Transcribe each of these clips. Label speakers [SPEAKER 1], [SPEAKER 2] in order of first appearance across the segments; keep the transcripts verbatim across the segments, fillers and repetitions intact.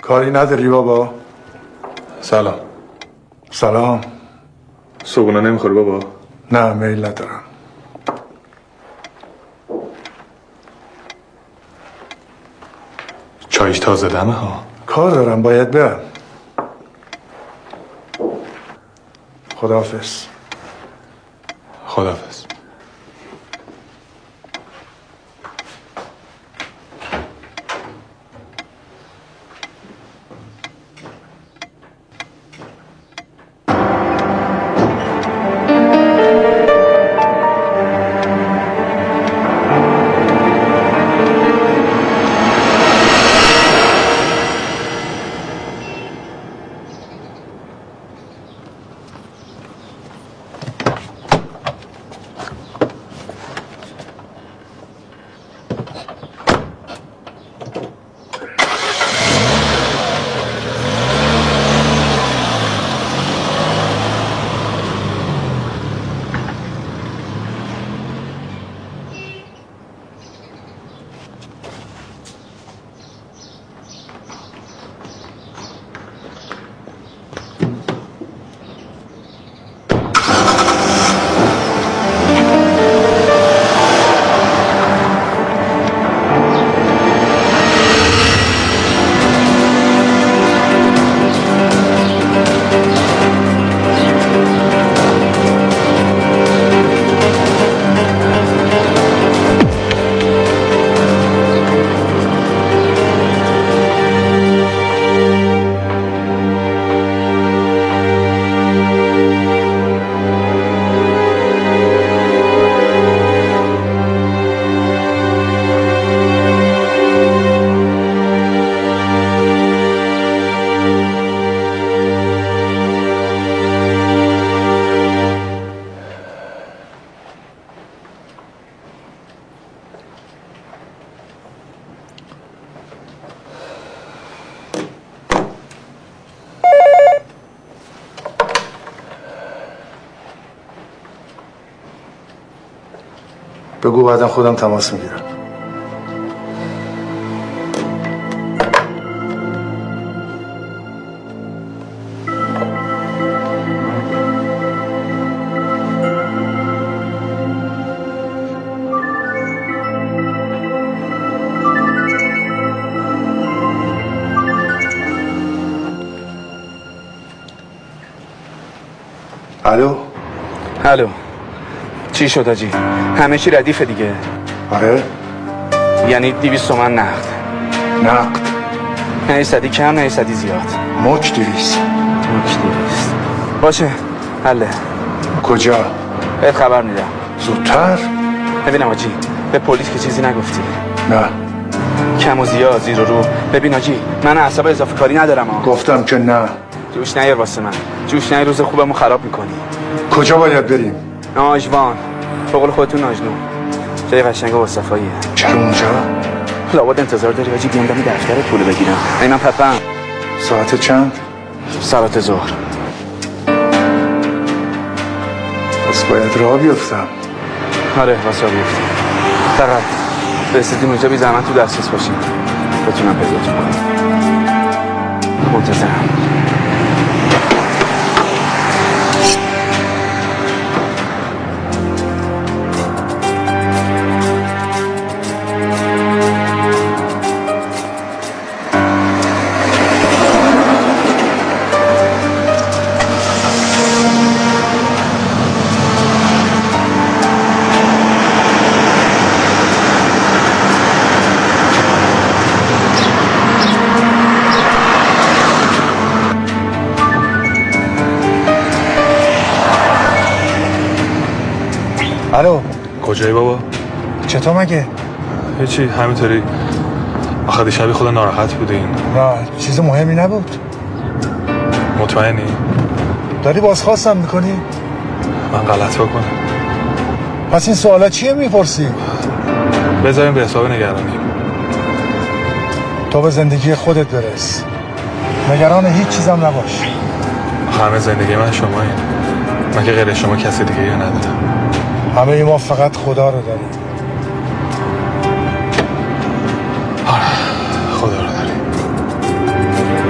[SPEAKER 1] کاری نداری بابا؟
[SPEAKER 2] سلام.
[SPEAKER 1] سلام.
[SPEAKER 2] صبحونه نمیخوری بابا؟
[SPEAKER 1] نه میل ندارم.
[SPEAKER 2] چایش تازه دمه ها.
[SPEAKER 1] کار دارم باید برم. خداحافظ.
[SPEAKER 2] خداحافظ.
[SPEAKER 1] بگو بعدم خودم تماس میگیرم. الو.
[SPEAKER 3] الو. چی شد آجی؟ همه چی ردیفه دیگه.
[SPEAKER 1] آره؟
[SPEAKER 3] یعنی دیویست تومن نقد.
[SPEAKER 1] نقد؟
[SPEAKER 3] نه صدی کم نه صدی زیاد.
[SPEAKER 1] مک دیویست.
[SPEAKER 3] مک دیویست. باشه حله.
[SPEAKER 1] کجا؟
[SPEAKER 3] بهت خبر میدم.
[SPEAKER 1] زودتر؟
[SPEAKER 3] ببینم آجی به پلیس که چیزی نگفتی؟
[SPEAKER 1] نه.
[SPEAKER 3] کم و زیاد زیر و رو. ببین آجی من اعصاب اضافه کاری ندارم ها.
[SPEAKER 1] گفتم که نه.
[SPEAKER 3] جوش نیر واسه من. جوش نیر روز خوبمو خراب میکنی.
[SPEAKER 1] کجا باید بریم؟
[SPEAKER 3] ناجوان. به قول خودتون ناجنون. جای قشنگ و صفاییه.
[SPEAKER 1] چرا اونجا؟
[SPEAKER 3] لابد انتظار داری آجی بیام دم دفتر پول بگیرم. ای من پپم.
[SPEAKER 1] ساعت چند؟
[SPEAKER 3] ساعت ظهر.
[SPEAKER 1] پس باید راه بیفتم.
[SPEAKER 3] آره واسه راه بیفتم. فقط رسیدیم اونجا بی زحمت تو دسترس باشیم. بتونم پیداتون کنم. منتظرم.
[SPEAKER 1] الو.
[SPEAKER 2] کجایی بابا؟
[SPEAKER 1] چطور مگه؟
[SPEAKER 2] هیچی همینطوری. آخه دیشبی خدا ناراحت بودین.
[SPEAKER 1] نه چیز مهمی نبود.
[SPEAKER 2] مطمئنی؟
[SPEAKER 1] داری بازخواستم میکنی؟
[SPEAKER 2] من غلط بکنم.
[SPEAKER 1] پس این سوالا چیه میپرسی؟
[SPEAKER 2] بذاریم به حساب نگرانی.
[SPEAKER 1] تو به زندگی خودت برس. نگران هیچ چیزم نباش.
[SPEAKER 2] همه زندگی من شمایین. من که غیر شما کسی دیگه یا ندارم.
[SPEAKER 1] همه ای ما فقط خدا رو داریم.
[SPEAKER 2] آره خدا رو داریم.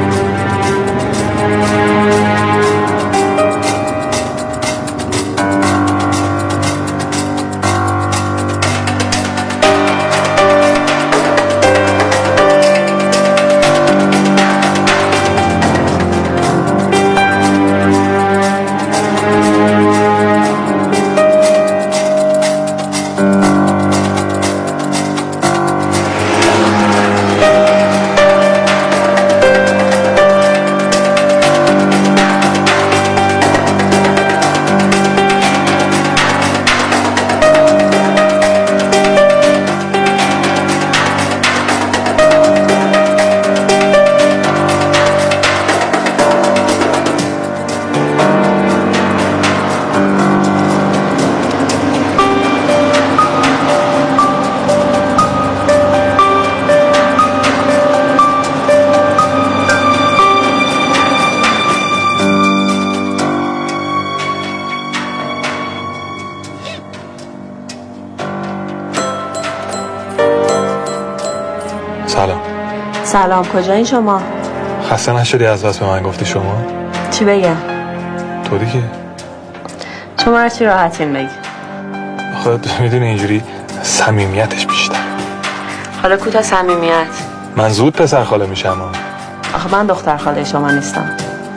[SPEAKER 4] سلام، کجایین شما؟
[SPEAKER 2] خسته نشدی از بس به من گفتی شما؟
[SPEAKER 4] چی بگم؟
[SPEAKER 2] تو دیگه؟
[SPEAKER 4] شما هر چی راحتین بگی.
[SPEAKER 2] خودت میدونی اینجوری صمیمیتش بیشتر.
[SPEAKER 4] حالا کوتا صمیمیت؟
[SPEAKER 2] من زود پسر خاله میشم.
[SPEAKER 4] آخه من دختر خاله شما نیستم.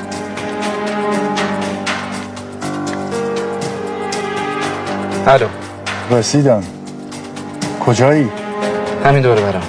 [SPEAKER 3] الو.
[SPEAKER 1] رسیدم. کجایی؟
[SPEAKER 3] همین دوره برم.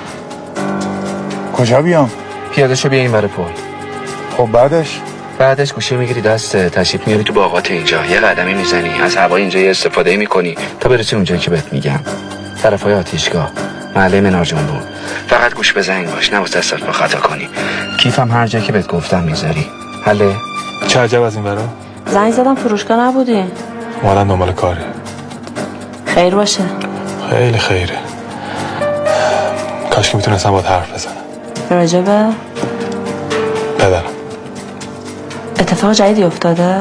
[SPEAKER 1] کجا بیام؟
[SPEAKER 3] پیاده شو بیا این ور پل.
[SPEAKER 1] خب بعدش؟
[SPEAKER 3] بعدش گوشی میگیری دسته، تشریف میاری تو باغات اینجا، یه قدمی میزنی، از هوای اینجا یه استفاده میکنی تا برسی اونجایی که بهت میگم. طرفای آتیشگاه، محله منار جنبون. فقط گوش به زنگ باش، نباید دستت با خطا کنی. کیفم هر جایی که بهت گفتم میذاری. حله؟
[SPEAKER 2] چه عجب از این برا؟
[SPEAKER 4] زنگ زدم فروشگاه نبودی.
[SPEAKER 2] اومدن دنبال کاری.
[SPEAKER 4] خیر باشه.
[SPEAKER 2] خیلی خیره. کاش که میتونستم باهات حرف بزنم.
[SPEAKER 4] راجبه؟
[SPEAKER 2] پدرم.
[SPEAKER 4] اتفاق جدیدی افتاده؟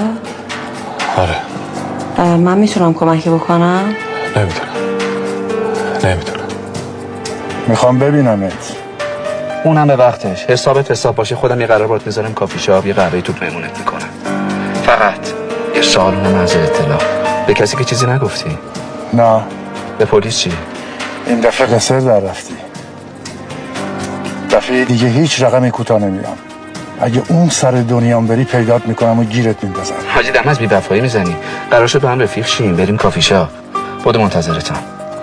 [SPEAKER 2] آره.
[SPEAKER 4] من میتونم کمکی بکنم؟
[SPEAKER 2] نمیتونم. نمیتونم.
[SPEAKER 1] میخوام ببینمت.
[SPEAKER 3] اونم به وقتش. حسابت حساب باشه خودم یه قرار باید میذارم کافی شاپ، یه قهوه توپ مهمونت میکنم. فقط یه سوال اونم از اطلاع. به کسی که چیزی نگفتی؟
[SPEAKER 1] نه.
[SPEAKER 3] به پلیس چی؟
[SPEAKER 1] این دفعه قصر در رفتی. دفعه دیگه هیچ رقمی کوتاه نمیام. اگه اون سر دنیام بری پیدات میکنم و گیرت میندازم.
[SPEAKER 3] حاجی دم از بی وفایی میزنی. قرار شد با هم رفیق شیم، بریم کافی شاپ. بود منتظرتم.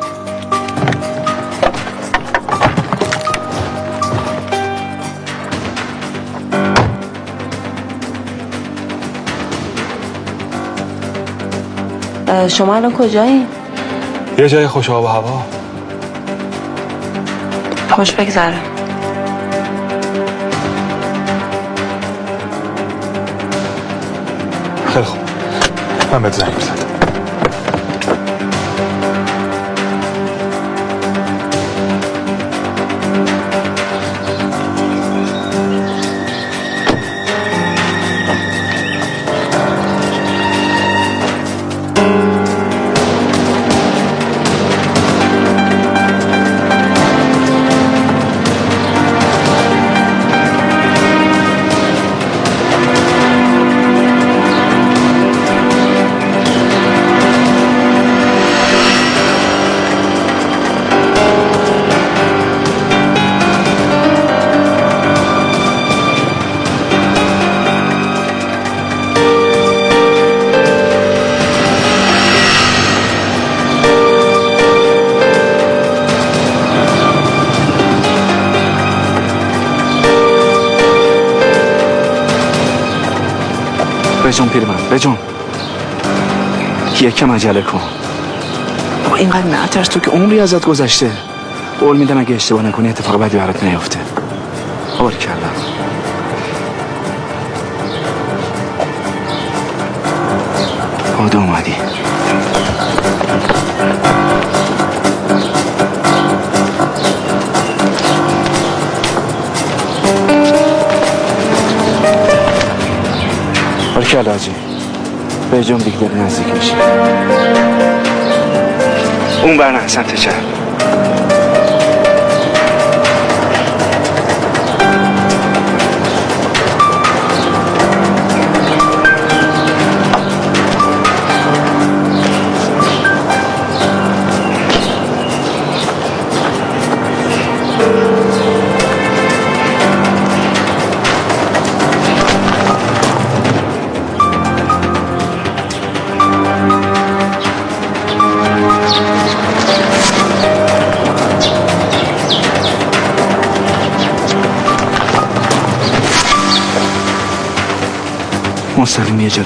[SPEAKER 4] شما الان کجایی؟
[SPEAKER 2] یه جای خوش آب و هوا.
[SPEAKER 4] خوش بگذره.
[SPEAKER 2] خیلی خوب. من بهت زنگ میزنم.
[SPEAKER 3] بجون پیرمن بجون یکم عجله کن بابا. اینقدر نترس تو که عمری ازت گذشته. قول میدم اگه اشتباه نکنی اتفاق بدی برات نیفته. بار کردم. آده اومدی. بارکل حاجی. به جون دیگه داری نزدیک میشی. اون بر نه سمت چپ. مستقیم یه جلو.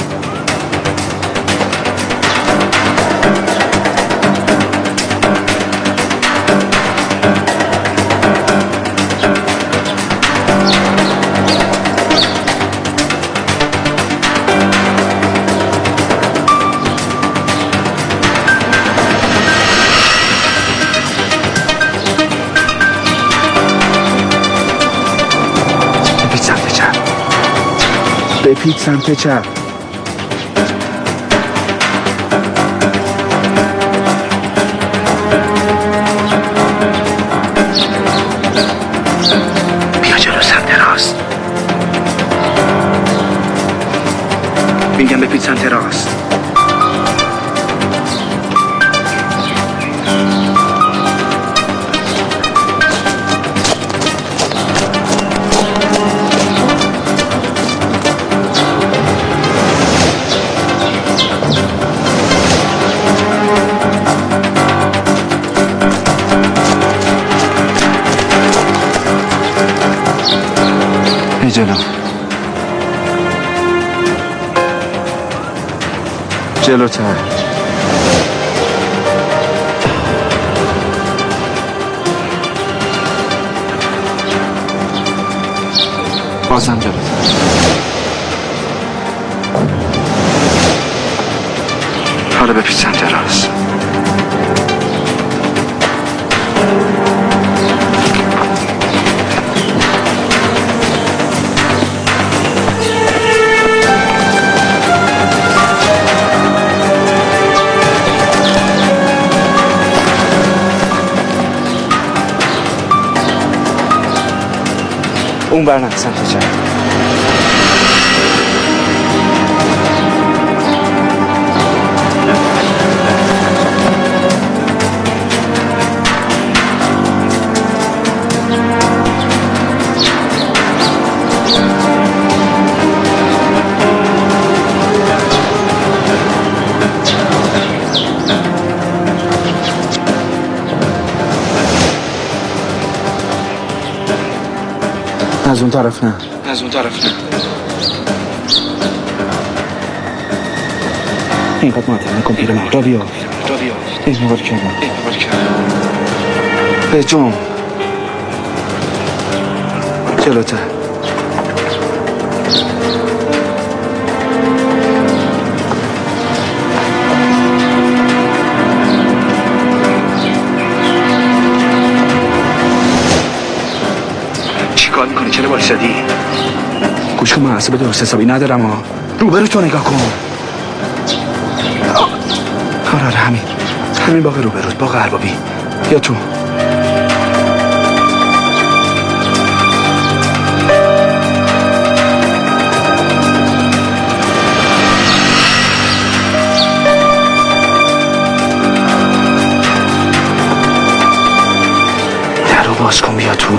[SPEAKER 3] بپیچ سمت چپ. بپیچ سمت چپ. جلو جلوتر بازم جلوتر حالا بپیچ سمت راست اون برنم سمت چپ از اون طرف نه از اون طرف نه اینقدر معطل نکن پیرمرد را بیا را بیا این مبار کردم این مبار کردم به جون جلوتر کار میکنی چرا وایسادی؟ گوش کن من حساب درست حسابی ندارم ها روبرو تو نگاه کن آره آره همین همین باقی روبروت باقی اربابی بیا تو درو باز کن بیا تو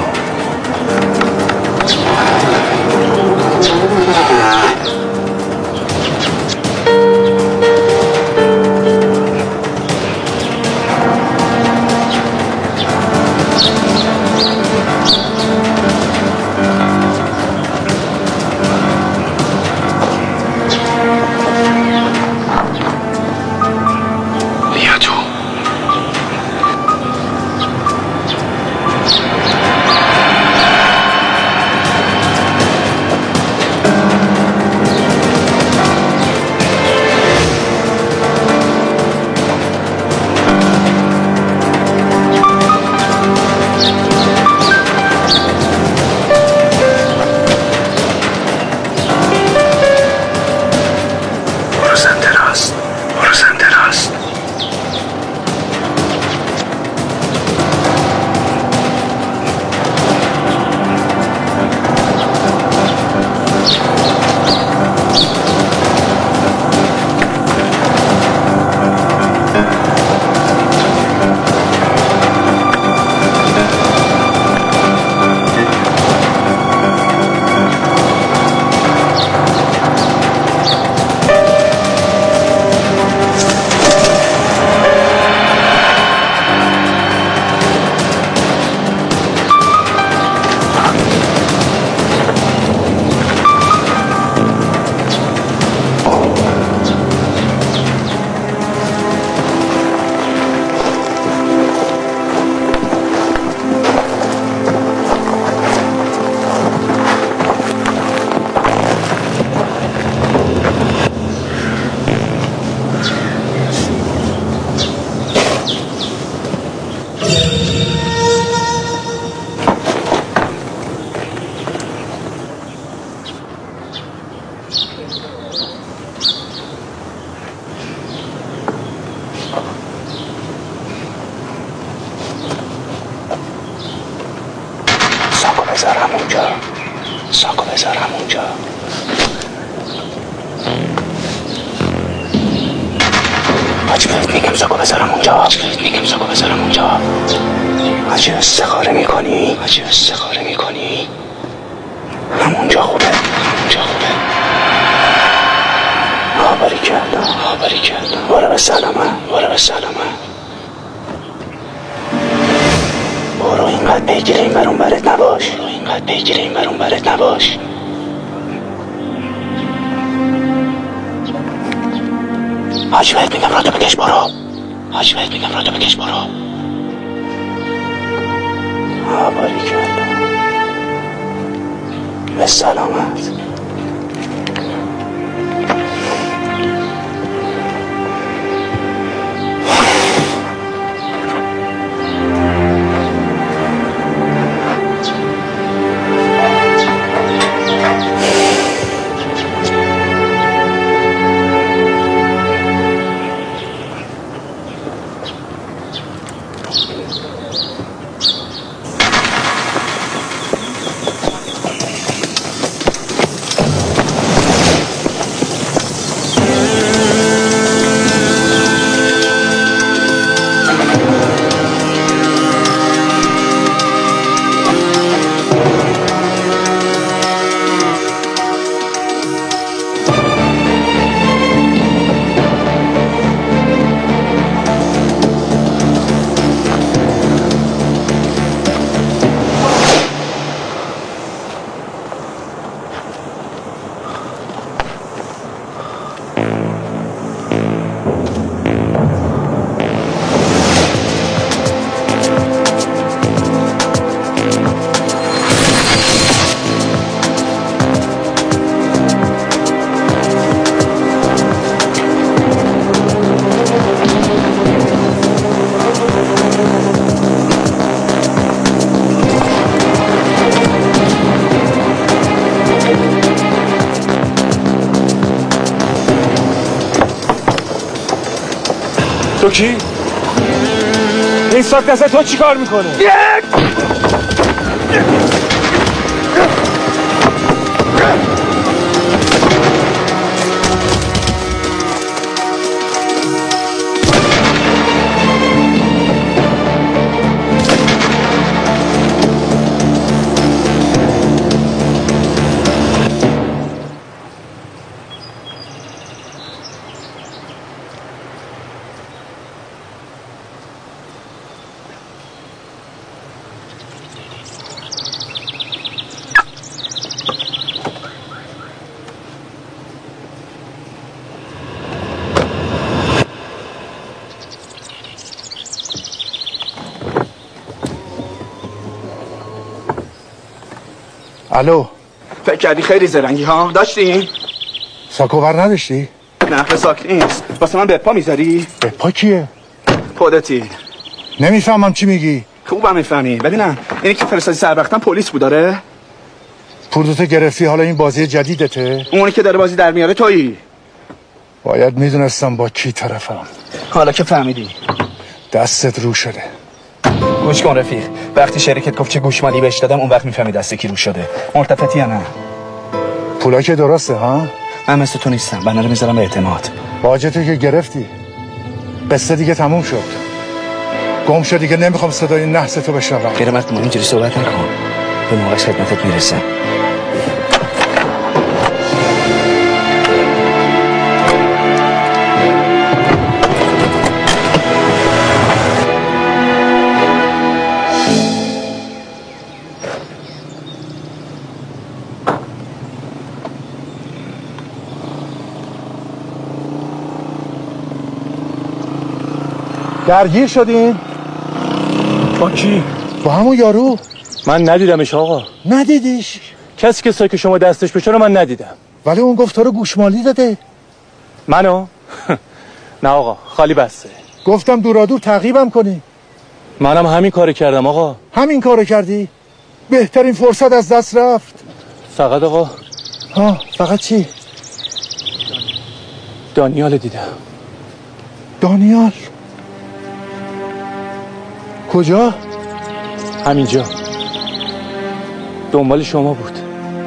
[SPEAKER 3] بذارم اونجا ساکو بذارم اونجا حاجی بهت میگم ساکو بذارم اونجا حاجی بهت میگم ساکو بذارم اونجا حاجی استخاره میکنی حاجی استخاره میکنی همونجا خوبه همونجا خوبه آباری کردم آباری کردم باره به سلامه باره به سلامه برو اینقدر پیگیر این برون برت نباش برو اینقدر پیگیر این برون برت نباش حاجی بهت میگم رادو بکش برو. حاجی بهت میگم رادو بکش برو. آباری کردم به سلامت.
[SPEAKER 5] تو کی؟ این ساک دسته تو چی کار میکنه؟
[SPEAKER 1] الو،
[SPEAKER 3] فکر کردی خیلی زرنگی ها؟ داشتی؟
[SPEAKER 1] ساکوور نداشتی؟
[SPEAKER 3] نه به ساک نیست. واسه من به پا میذاری؟
[SPEAKER 1] به پا کیه؟
[SPEAKER 3] خودتی.
[SPEAKER 1] نمیفهمم چی میگی.
[SPEAKER 3] خوبم میفهمی ولی نه. اینی که فرستادی سر وقتم پلیس بود داره؟
[SPEAKER 1] پوردتو گرفتی حالا این بازی جدیدته؟
[SPEAKER 3] اونی که داره بازی در میاره تویی.
[SPEAKER 1] باید میدونستم با کی طرفم.
[SPEAKER 3] حالا که فهمیدی
[SPEAKER 1] دستت رو شده.
[SPEAKER 3] گوش کن رفیق، وقتی شریکت گفت چه گوشمالی بهش دادم اون وقت میفهمی دست کی رو شده. مرتفتی یا نه؟
[SPEAKER 1] پولا که درسته ها؟
[SPEAKER 3] من مثل تو نیستم، بنا رو میذارم به اعتماد.
[SPEAKER 1] باجتو که گرفتی قصه دیگه تموم شد. گم شد دیگه، نمیخوام صدای نحس تو بشنوم.
[SPEAKER 3] پیرمرد ما اینجوری صحبت نکن، به موقعش خدمتت میرسم.
[SPEAKER 1] درگیر شدین؟
[SPEAKER 5] با کی؟
[SPEAKER 1] با همون یارو.
[SPEAKER 5] من ندیدمش آقا.
[SPEAKER 1] ندیدیش؟
[SPEAKER 5] کسی که ساک شما دستش بشه رو من ندیدم.
[SPEAKER 1] ولی اون گفت تو رو گوشمالی داده.
[SPEAKER 5] منو؟ نه آقا، خالی بسته.
[SPEAKER 1] گفتم دورادور تعقیبم کنی.
[SPEAKER 5] منم همین کارو کردم آقا.
[SPEAKER 1] همین کارو کردی؟ بهترین فرصت از دست رفت.
[SPEAKER 5] فقط آقا
[SPEAKER 1] ها، فقط چی؟
[SPEAKER 5] دانیال دیدم.
[SPEAKER 1] دانیال؟ کجا؟
[SPEAKER 5] همینجا دنبال شما بود.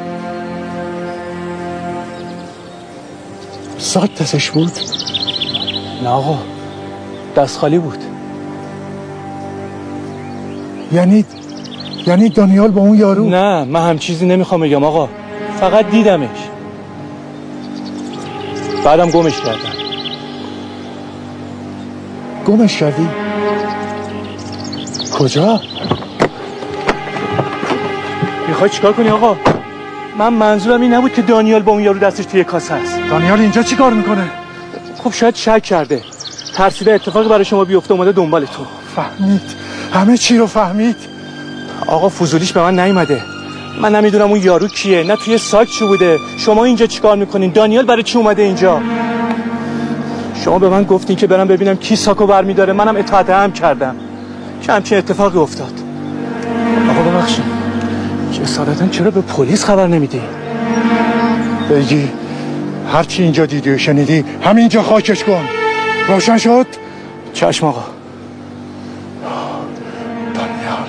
[SPEAKER 1] ساک دستش بود؟
[SPEAKER 5] نه آقا، دست خالی بود.
[SPEAKER 1] یعنی یعنی دانیال با اون یارو؟
[SPEAKER 5] نه، من هم چیزی نمیخوام بگم آقا، فقط دیدمش، بعدم گمش کردم.
[SPEAKER 1] گمش کردی؟ کجا؟
[SPEAKER 5] میخوای چیکار کنی آقا؟ من منظورم این نبود که دانیال با اون یارو دستش توی کاسه است.
[SPEAKER 1] دانیال اینجا چی کار میکنه؟
[SPEAKER 5] خب شاید شک کرده، ترسیده اتفاقی برای شما بیفته اومده دنبالتون.
[SPEAKER 1] فهمید، همه چی رو فهمید.
[SPEAKER 5] آقا فضولیش به من نیومده. من نمیدونم اون یارو کیه، نه توی سایت چی بوده. شما اینجا چیکار میکنین؟ دانیال برای چی اومده اینجا؟ شما به من گفتین که برم ببینم کی ساکو برمیداره، منم اطاعت هم کردم که همچین اتفاقی افتاد. آقا ببخشید، جسارتاً چرا به پلیس خبر نمیدی؟
[SPEAKER 1] بگی هرچی اینجا دیدی و شنیدی همینجا خاکش کن. روشن شد؟
[SPEAKER 5] چشم آقا.
[SPEAKER 1] دانیال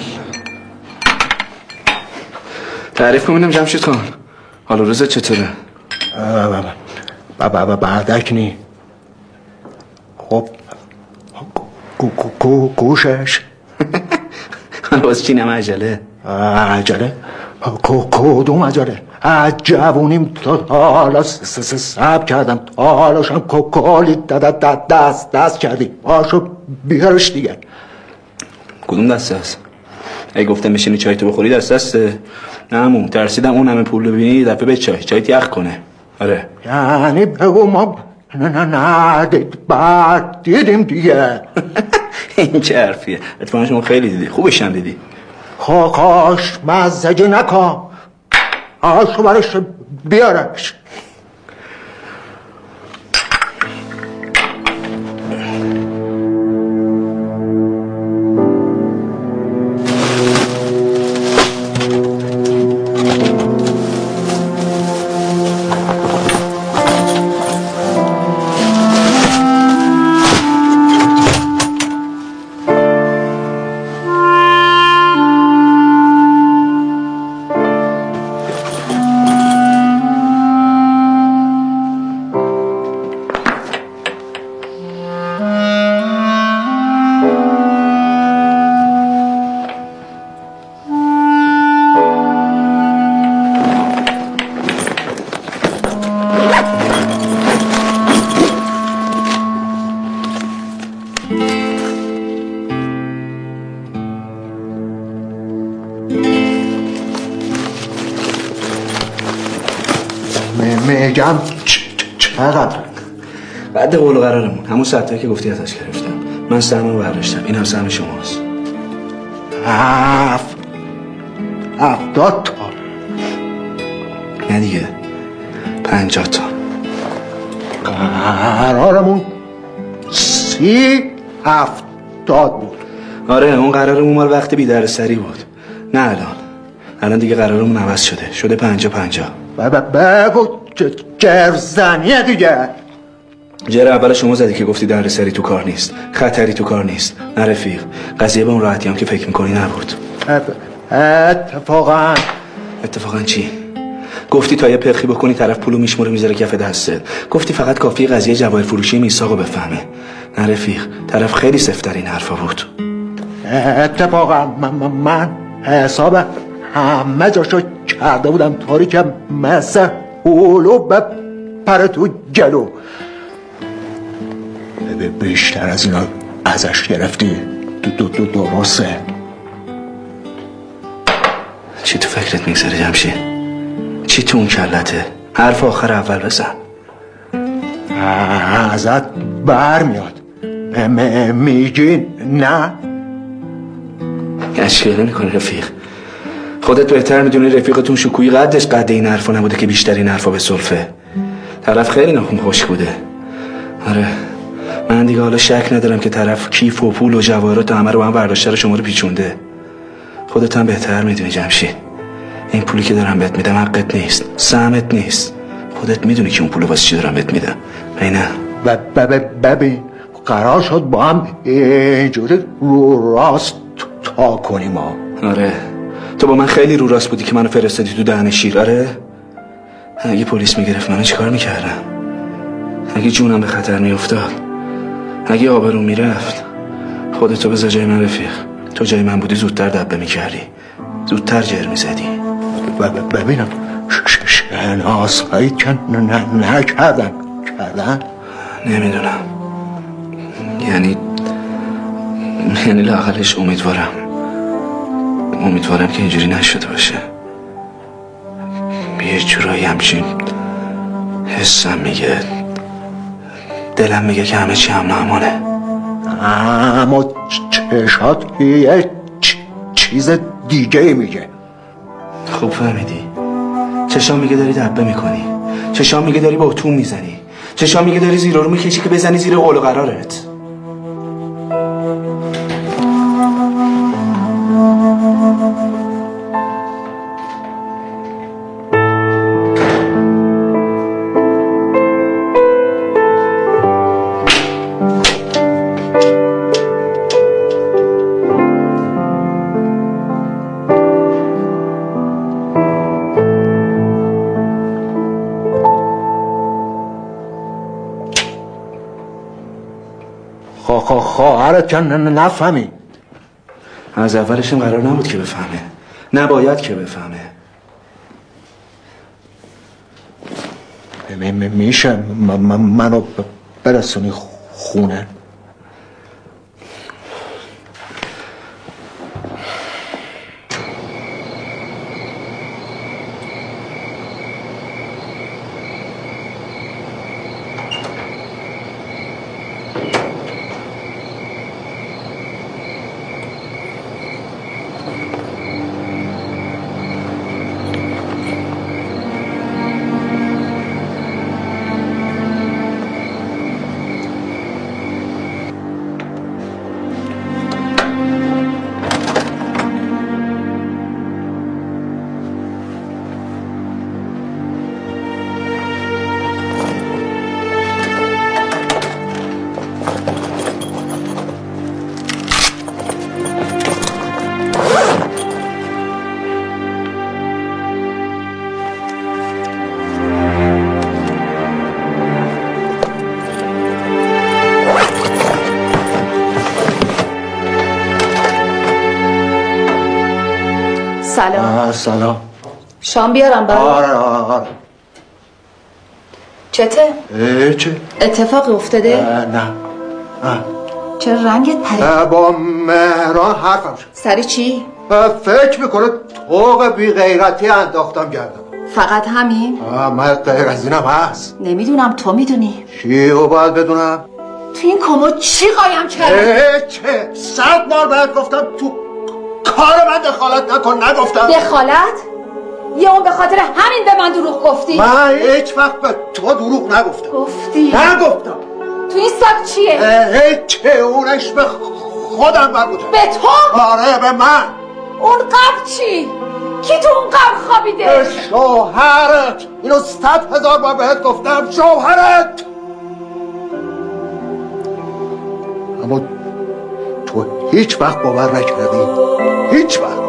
[SPEAKER 3] تعریف کنم جمشید خان، حال روزت چطوره؟
[SPEAKER 6] بابا بابا بردک نی. خب گوشش
[SPEAKER 3] باز چی نمه عجله؟
[SPEAKER 6] عجله؟ کدوم عجله؟ جوونیم تا حالا سب کردم، تا حالاشم کلی دست دست کردی، پاشو بیارش دیگه.
[SPEAKER 3] کدوم دست هست؟ اگه گفتم بشینی چای تو بخوری دست هسته؟ نه همون ترسیدم اون همه پول رو ببینی دفعه به چای چایت یخ کنه. آره
[SPEAKER 6] یعنی بگو ما نه نه نه بعد دیدیم دیگه.
[SPEAKER 3] این چه حرفیه؟ اتفاقا شما خیلی دیدی، خوبش هم دیدی.
[SPEAKER 6] خاکاش مزجه نکن، آشو برش بیارش. میگم چقدر؟
[SPEAKER 3] بعد قول و قرارمون همون ساعتایی که گفتی ازش گرفتم. من سهممو برداشتم، این هم سهم شماست.
[SPEAKER 6] هفت هفتاد تا؟
[SPEAKER 3] نه دیگه پنجاه تا.
[SPEAKER 6] قرارمون سی هفتاد بود.
[SPEAKER 3] آره اون قرارمون مال وقت بی در سری بود، نه الان. الان دیگه قرارمون عوض شده، شده پنجاه پنجاه.
[SPEAKER 6] بگو جرزنیه دیگه.
[SPEAKER 3] جر اول شما زدی که گفتی در سری تو کار نیست، خطری تو کار نیست. نه رفیق، قضیه به اون راحتی هم که فکر میکنی نبود.
[SPEAKER 6] اتفاقا
[SPEAKER 3] اتفاقا چی؟ گفتی تا یه پخی بکنی طرف پولو میشموره میذاره کف دستت. گفتی فقط کافیه قضیه جواهر فروشی میثاقو بفهمه. نه رفیق، طرف خیلی سفت‌تر این حرفا بود.
[SPEAKER 6] اتفاقا من, من حساب همه جاشو کرده بودم طوری که مثل هولو بپره تو جلو. بیشتر از اینا ازش گرفتی. دو دو دو درسته.
[SPEAKER 3] چی تو فکرت میگذاره جمشید؟ چی تو اون کلته؟ حرف آخر اول بزن.
[SPEAKER 6] ازت بر میاد میگی نه؟
[SPEAKER 3] اشکالی میکنی رفیق. خودت بهتر میدونی رفیقتون شکویی قدش قد این حرفا نبوده که بیشتر این حرفا به سلفه. طرف خیلی ناخون خوش بوده. آره من دیگه حالا شک ندارم که طرف کیف و پول و جواهرات همه رو هم برداشته رو شما رو پیچونده. خودت هم بهتر میدونی جمشید. این پولی که دارم بهت میدم حقت نیست، سهمت نیست. خودت میدونی که اون پولو واسه چی دارم بهت میدم. نه
[SPEAKER 6] ببین قرار شد با هم اینجوری رو راست تا کنیم ها.
[SPEAKER 3] آره تو با من خیلی رو راست بودی که منو فرستادی تو دهن شیر. آره اگه پلیس میگرفت منو چیکار میکردم؟ اگه جونم به خطر میافتاد، اگه آبروم میرفت، خودتو بذار جای من رفیق. تو جای من بودی زودتر دبه میکردی، زودتر جر میزدی.
[SPEAKER 6] ببینم شناسایی که نکردن کردن؟
[SPEAKER 3] نمیدونم، یعنی یعنی لااقلش امیدوارم امیدوارم که اینجوری نشده باشه. یه جورایی همچین حسم میگه دلم میگه که همه چی امن و امانه،
[SPEAKER 6] اما چشات یه چیز دیگه میگه.
[SPEAKER 3] خوب فهمیدی. چشام میگه داری دبه میکنی، چشام میگه داری با اتوم میزنی، چشام میگه داری زیرا رو میکشی که بزنی زیر قول و قرارت.
[SPEAKER 6] خواهرت که نفهمی.
[SPEAKER 3] از اولشم قرار نبود که بفهمه، نباید که بفهمه.
[SPEAKER 6] میشه منو برسونی خونه؟
[SPEAKER 7] سلام.
[SPEAKER 6] سلام.
[SPEAKER 7] شام بیارم برای؟
[SPEAKER 6] آره آره.
[SPEAKER 7] چته؟
[SPEAKER 6] چه؟
[SPEAKER 7] اتفاقی افتاده؟
[SPEAKER 6] نه.
[SPEAKER 7] چرا رنگت پرید؟
[SPEAKER 6] با مهران حرفم شد.
[SPEAKER 7] سری چی؟
[SPEAKER 6] فکر میکنه طوق بی غیرتی انداختم گردم.
[SPEAKER 7] فقط همین؟
[SPEAKER 6] من غیر از اینم هست.
[SPEAKER 7] نمیدونم، تو میدونی.
[SPEAKER 6] چی رو باید بدونم؟
[SPEAKER 7] تو این کمد چی قایم کرد؟
[SPEAKER 6] چه؟ صد بار باید گفتم تو کار من دخالت نکن. نگفتم
[SPEAKER 7] دخالت؟ یه اون به خاطر همین به من دروغ گفتی؟
[SPEAKER 6] من هیچ وقت به تو دروغ نگفتم.
[SPEAKER 7] گفتی؟
[SPEAKER 6] نگفتم.
[SPEAKER 7] تو این ساک چیه؟
[SPEAKER 6] چه؟ اونش به خودم مربوطه.
[SPEAKER 7] به تو؟
[SPEAKER 6] آره به من.
[SPEAKER 7] اون قبل چی؟ کی تو اون قبل خوابیده؟
[SPEAKER 6] شوهرت. اینو صد هزار بار بهت گفتم. شوهرت. اما تو هیچ وقت باور نکردی. هیچ وقت.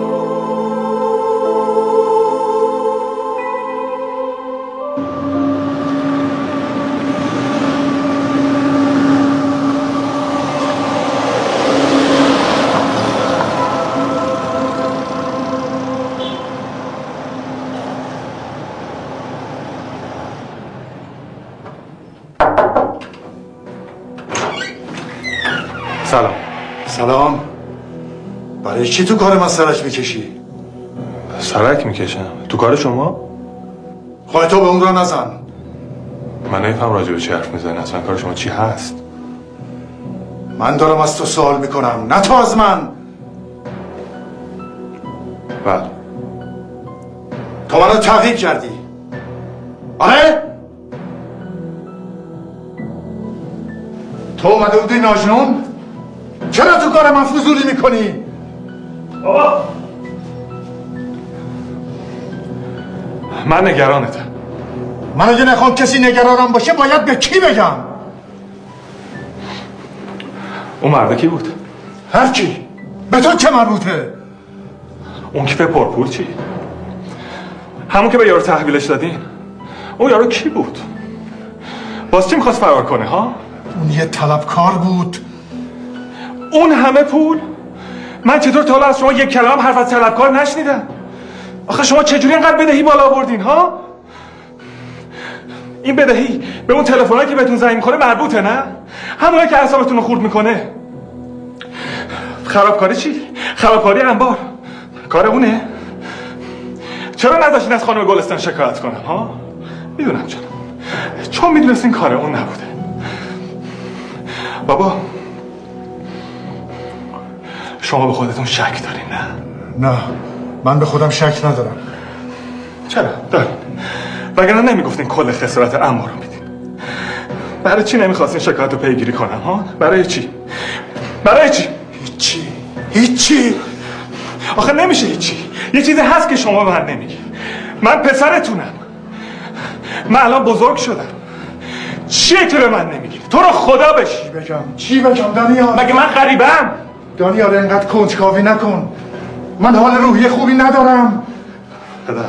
[SPEAKER 2] سلام.
[SPEAKER 1] سلام. برای چی تو کار من سرک میکشی؟
[SPEAKER 2] سرک میکشم؟ تو کار شما؟
[SPEAKER 1] خواهی تو به اون را نزن.
[SPEAKER 2] من نمیفهم راجع به چی حرف میزنی. اصلا کار شما چی هست؟
[SPEAKER 1] من دارم از تو سوال میکنم، نه تو از من.
[SPEAKER 2] بله.
[SPEAKER 1] تو منو تعقیب کردی. آره؟ تو اومده بودی ناجنون؟ چرا تو کار من فضولی میکنی؟
[SPEAKER 2] بابا من نگرانتم.
[SPEAKER 1] من اگه نخوام کسی نگرانم باشه باید به کی بگم؟
[SPEAKER 2] اون مرده کی بود؟
[SPEAKER 1] هر کی. به تو چه مربوطه؟
[SPEAKER 2] اون کیف پرپول چی؟ همون که به یارو تحویلش دادین. اون یارو کی بود؟ باز چی میخواست فرار کنه ها؟
[SPEAKER 1] اون یه طلبکار بود.
[SPEAKER 2] اون همه پول؟ من چطور تا حالا از شما یک کلام حرف از طلبکار نشنیدم؟ آخه شما چجوری اینقدر بدهی بالا آوردین ها؟ این بدهی به اون تلفنایی که بهتون زنگ میکنه مربوطه نه؟ همونایی که اعصابتون رو خورد میکنه. خرابکاری چی؟ خرابکاری انبار کار اونه؟ چرا نذاشتین از خانم گلستان شکایت کنم ها؟ میدونم چرا. چون میدونستین کار اون نبوده. بابا شما به خودتون شک دارین نه؟
[SPEAKER 1] نه من به خودم شک ندارم.
[SPEAKER 2] چرا؟ دارین. وگرنه نمیگفتین کل خسارت عمو رو میدین. برای چی نمیخواستین شکایت رو پیگیری کنم ها؟ برای چی؟ برای چی؟
[SPEAKER 1] هیچی هیچی.
[SPEAKER 2] آخه نمیشه هیچی. یه چیزی هست که شما به من نمیگی. من پسرتونم. من الان بزرگ شدم. چیه که به من نمیگی؟ تو رو خدا بشی.
[SPEAKER 1] چی بگم؟ چی بگم دانیال؟
[SPEAKER 2] مگه من غریبم؟
[SPEAKER 1] دانیال اینقدر کنجکاوی نکن. من حال روحی خوبی ندارم.
[SPEAKER 2] پدر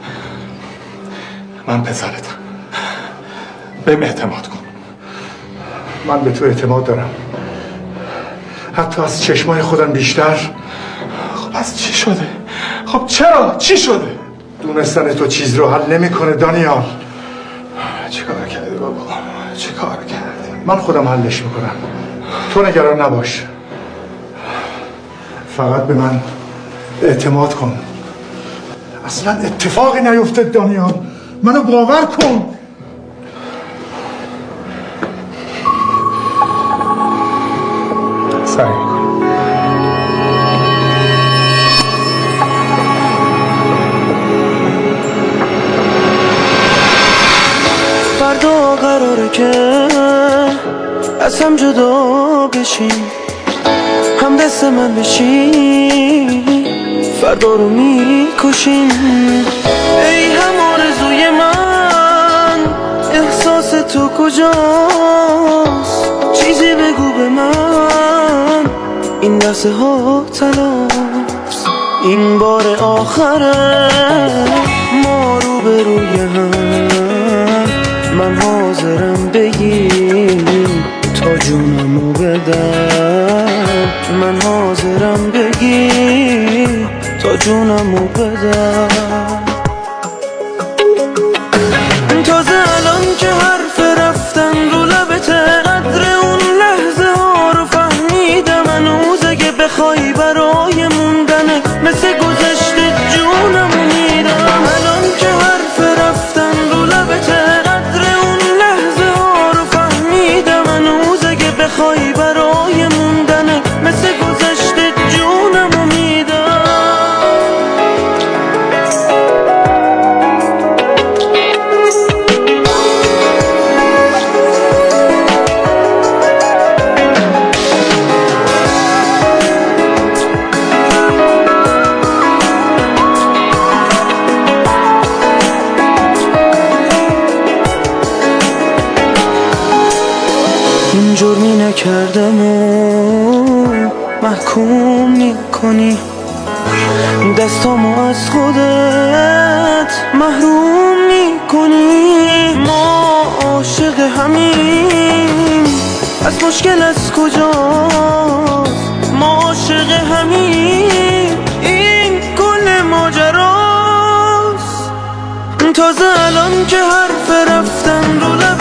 [SPEAKER 2] من پسرتم. بهم اعتماد کن.
[SPEAKER 1] من به تو اعتماد دارم، حتی از چشمای خودم بیشتر.
[SPEAKER 2] خب از چی شده؟ خب چرا؟ چی شده؟
[SPEAKER 1] دونستن تو چیز رو حل نمیکنه دانیال.
[SPEAKER 2] چه کار کردی بابا؟ چه کار کردی؟
[SPEAKER 1] من خودم حلش میکنم، تو نگران نباش. فقط به من اعتماد کن. اصلا اتفاقی نیفتد دانیال، منو باور کن.
[SPEAKER 2] سعی کن.
[SPEAKER 8] فردا قراره که از هم جدا بشیم، هم دست من بشی، فردا رو میکشیم. ای هم آرزوی من، احساس تو کجاست؟ چیزی بگو به من، این لحظه ها تلاست. این بار آخره ما رو به روی هم، من حاضرم بگیم تا جونمو بدم. من حاضرم بگی تا جونمو بدم. تازه الان که حرف رفتن رو لبته، قدر اون لحظه ها رو فهمیدم. هنوز اگه بخوای برای موندنه، مثل گذشته جونمو میدم. الان که حرف رفتن رو لبته، قدر اون لحظه ها رو فهمیدم. هنوز اگه بخوای برای موندنه، مثل گذشته جونمو میدم. این جرمی نکردم و محکوم میکنی، دستامو از خودت محروم میکنی. ما عاشق همین، از مشکل از کجاست؟ ما عاشق همین، این کل ماجراست. تازه الان که حرف رفتن رو